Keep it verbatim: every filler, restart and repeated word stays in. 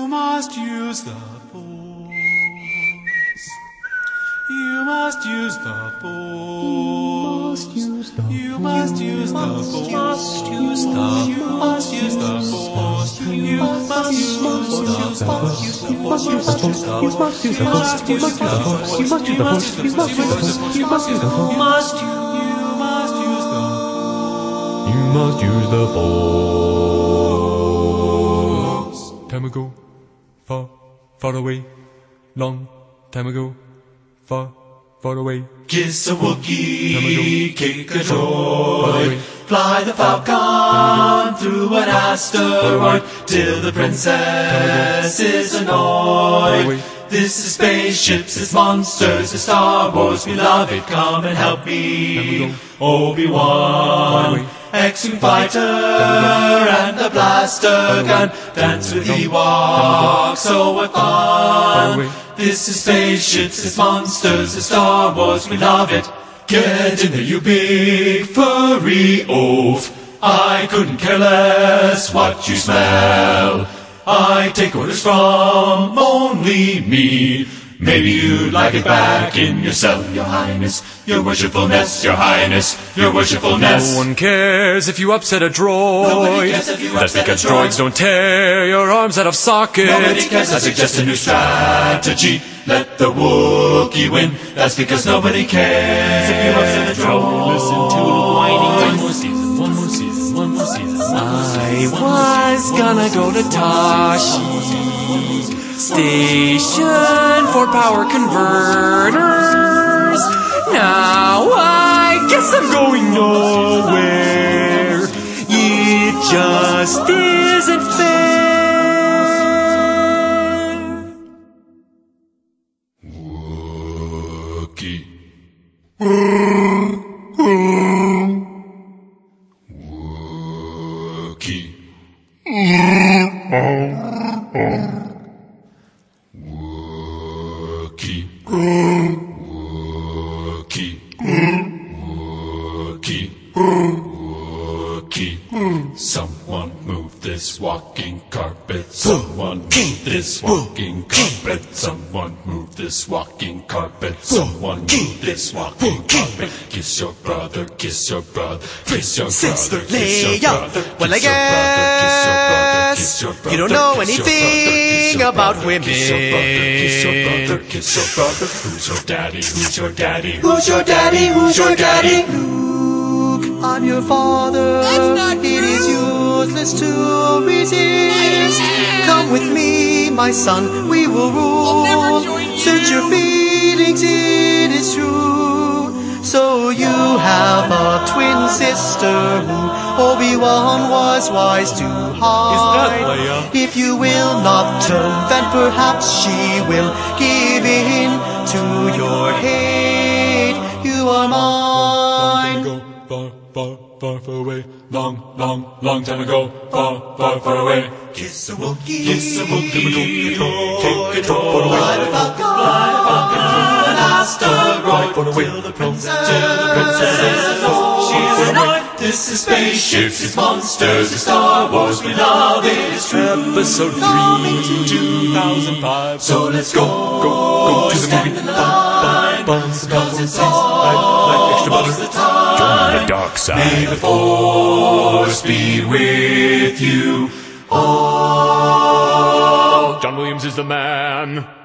must use the force. You must use the force. You must use the force. You must use the force. You must use the force. You must use the force. You must use the force. You must use the force. You must use the force. You must use the force. You must use the force. You must use the force. You must use the force. You must use the force. Time ago, far, far away, long time ago. Far, far away. Kiss a Wookiee, kick a droid, fly the Falcon through an asteroid till the princess is annoyed. This is spaceships, it's monsters, it's Star Wars, we love it, come and help me. Obi-Wan, X-Wing fighter, and the blaster gun, dance with Ewoks, so what fun. This is spaceships, it's monsters, it's Star Wars, we love it. Get in there, you big furry oaf. I couldn't care less what you smell. I take orders from only me. Maybe you'd like it back in your cell, your highness, your worshipfulness, your highness, your worshipfulness. No one cares if you upset a droid. Nobody cares if you That's upset because a droid. droids don't tear your arms out of sockets. Nobody cares, I suggest a new strategy. Let the Wookiee win. That's because nobody cares if you upset a droid. Listen to whining. One more season, one more season, one more season. I was gonna go to Tashi Station for power converters. Now I guess I'm going nowhere. It just isn't fair. Wookiee. Wookiee. Wookiee. Wookiee. Wookiee. Wookiee. Someone move this walking carpet. Someone move this walking carpet. Someone move this walking carpet. Someone move this walking carpet. Kiss your brother, kiss your brother, kiss your brother, kiss your brother. Well, I guess you don't know anything about women. Kiss your brother, kiss your brother, kiss your brother. Who's your daddy? Who's your daddy? Who's your daddy? Who's your daddy? Luke, I'm your father. It is useless to resist. Come with me, my son, we will rule. Search your feelings, it is true. So you have a twin sister who Obi-Wan was wise to hide. If you will not turn, then perhaps she will give in to your hate. You are mine. Far, far, far, far away. Long, long, long time ago. Far, far, far away. Kiss a Wookiee. Kiss a Wookiee. Take a droid. Fly the Falcon. Fly the Falcon. An asteroid. Till the princess. Till the princess is annoyed. She's annoyed. This is spaceships. It's monsters. It's Star Wars. We love it. It's true. Episode three, two thousand five. So let's go. Go, go to the movie. Stand in line. Because it's all like extra butter. the time. Join the dark side. May the force be with you all. John Williams is the man.